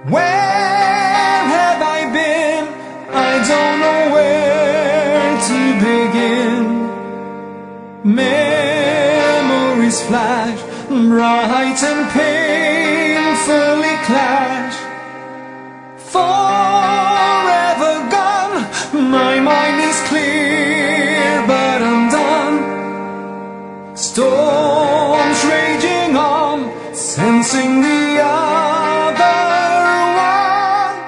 Where have I been? I don't know where to begin. Memories flash, bright and painfully clash. Forever gone, my mind is clear but undone. Storms raging on, sensing the other one.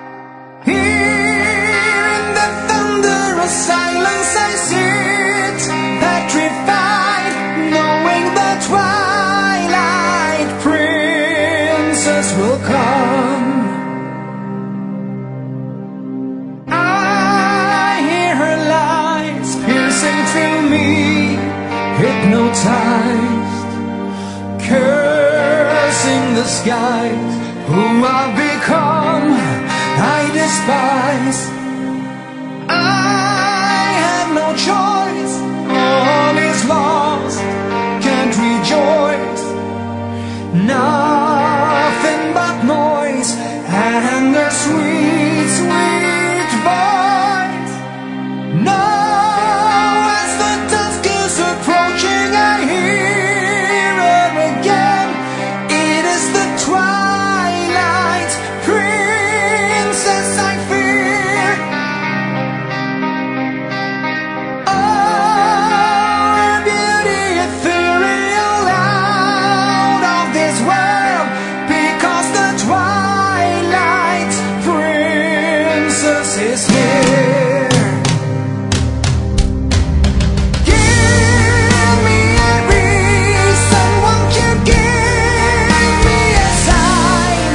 Here in the thunderous silence I sit, petrified, knowing the twilight princess will come. I hear her lies piercing through me, hypnotized, cursing the skies. Who I've become, I despise. I have no choice, all is lost, can't rejoice. Nothing but noise and her sweet, sweet voice. No. Is here. Give me a reason, won't you give me a sign?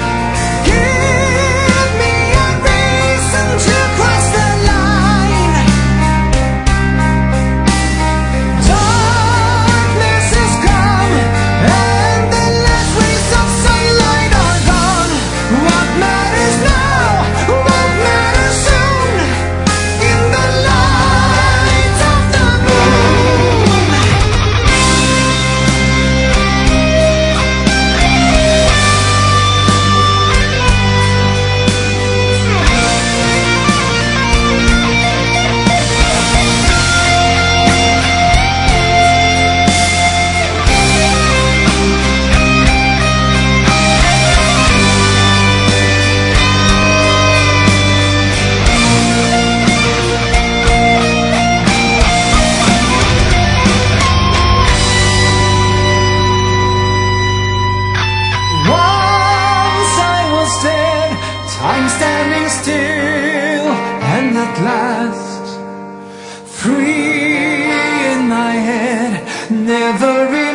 Give me a reason to cross the line. Darkness is come and the last rays of sunlight are gone. What matters now? Time standing still, and at last free in my head, never